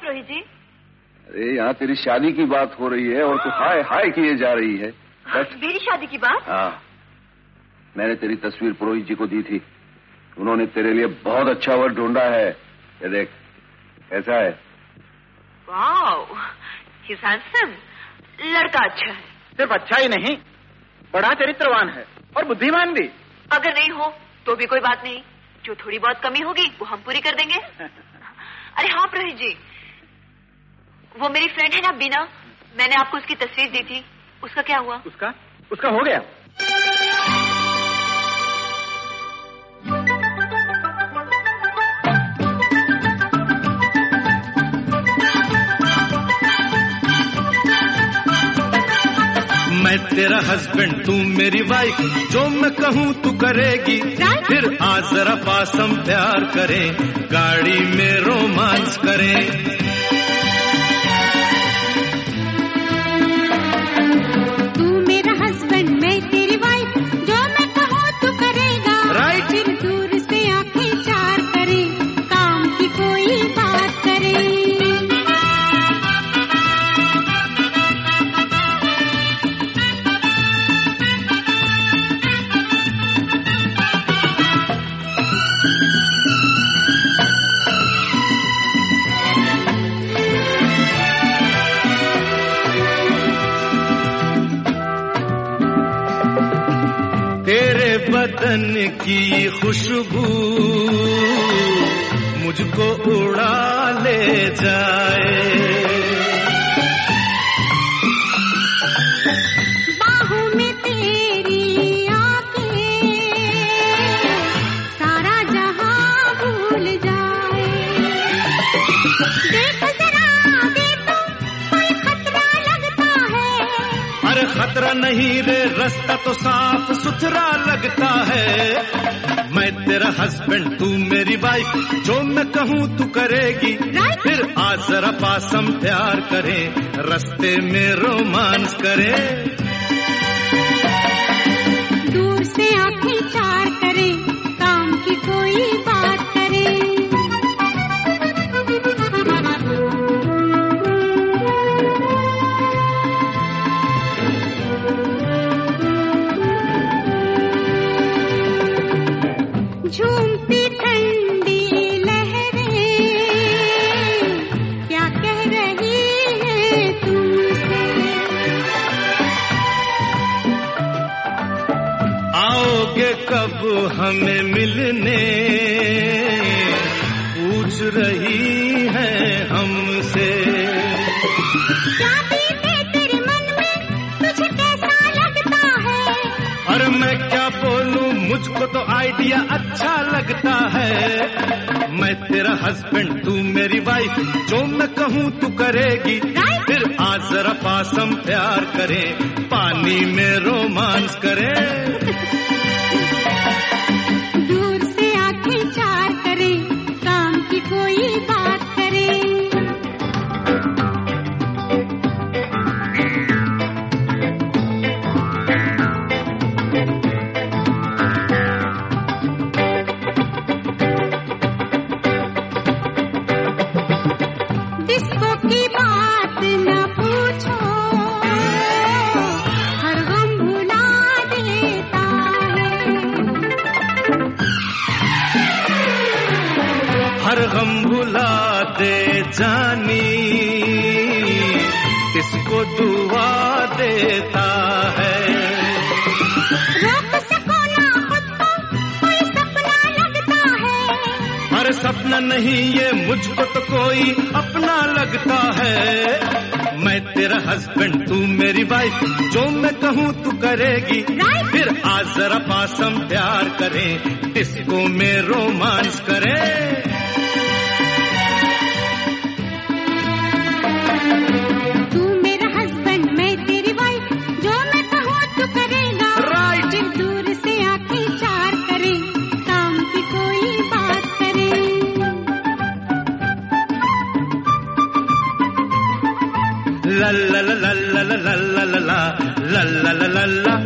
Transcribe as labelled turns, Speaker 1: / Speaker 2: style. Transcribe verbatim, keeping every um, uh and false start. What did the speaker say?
Speaker 1: रोहित जी?
Speaker 2: अरे यहाँ तेरी शादी की बात हो रही है और तू हाय हाय किए जा रही है।
Speaker 1: मेरी शादी की बात?
Speaker 2: हाँ, मैंने तेरी तस्वीर पुरोहित जी को दी थी। उन्होंने तेरे लिए बहुत अच्छा वर ढूंढा है। ये देख कैसा है।
Speaker 1: Wow, he is handsome. लड़का अच्छा है।
Speaker 3: सिर्फ अच्छा ही नहीं, बड़ा चरित्रवान है और बुद्धिमान भी।
Speaker 1: अगर नहीं हो तो भी कोई बात नहीं, जो थोड़ी बहुत कमी होगी वो हम पूरी कर देंगे। अरे हाँ रोहित जी, वो मेरी फ्रेंड है ना बीना, मैंने आपको उसकी तस्वीर दी थी, उसका क्या हुआ?
Speaker 3: उसका उसका हो गया।
Speaker 4: मैं तेरा हस्बैंड तू मेरी वाइफ, जो मैं कहूँ तू करेगी। फिर आ जरा पास हम प्यार करें, गाड़ी में रोमांस करें।
Speaker 5: तू मेरा हस्बैंड मैं तेरी वाइफ, जो मैं कहूँ तू करेगा।
Speaker 4: राइट।
Speaker 5: फिर दूर से आंखें चार करें, काम की कोई बात करें।
Speaker 4: तेरे बदन की खुशबू मुझको उड़ा ले जाए।
Speaker 5: बाहों में तेरी आके सारा जहां भूल जाए। देख जरा आगे तो कोई खतरा लगता है।
Speaker 4: अरे खतरा नहीं रे, रास्ता तो साफ सुथरा लगता है। मैं तेरा हस्बैंड तू मेरी वाइफ, जो मैं कहूँ तू करेगी। फिर आ जरा पास हम प्यार करें, रास्ते में रोमांस करें।
Speaker 5: दूर से आंखें चार करें, काम की कोई बात करें। झूमती ठंडी लहरें क्या कह रही है तुमसे।
Speaker 4: आओगे कब हमें मिलने, पूछ रही है हमसे।
Speaker 5: क्या बीते तेरे मन में, तुझे कैसा लगता है।
Speaker 4: अरे मैं क्या बोलूं, मुझको तो आइडिया अच्छा लगता है। मैं तेरा हस्बैंड तू मेरी वाइफ, जो मैं कहूँ तू करेगी। फिर आ जरा पास हम प्यार करें, पानी में रोमांस करें।
Speaker 5: दूर से आंखें चार करें, काम की कोई बात करें। डिस्को की बात न पूछो, हर गम भुला देता है।
Speaker 4: हर गम भुला दे जानी, इसको दुआ देता है।
Speaker 5: रोक सको ना खुद को, कोई सपना लगता है।
Speaker 4: हर सपना नहीं ये, मुझको तो कोई अपना लगता है। मैं तेरा हस्बैंड तू मेरी वाइफ, जो मैं कहूँ तू करेगी। फिर आ जरा पास हम प्यार करें, डिस्को में रोमांस करें।
Speaker 5: तू मेरा हस्बैंड मैं तेरी वाइफ, जो मैं कहूँ तू करेगा।
Speaker 4: राइट।
Speaker 5: फिर दूर से आंखें चार करें, काम की कोई बात करें।
Speaker 4: ला ला ला ला ला ला ला ला ला ला ला ला ला ला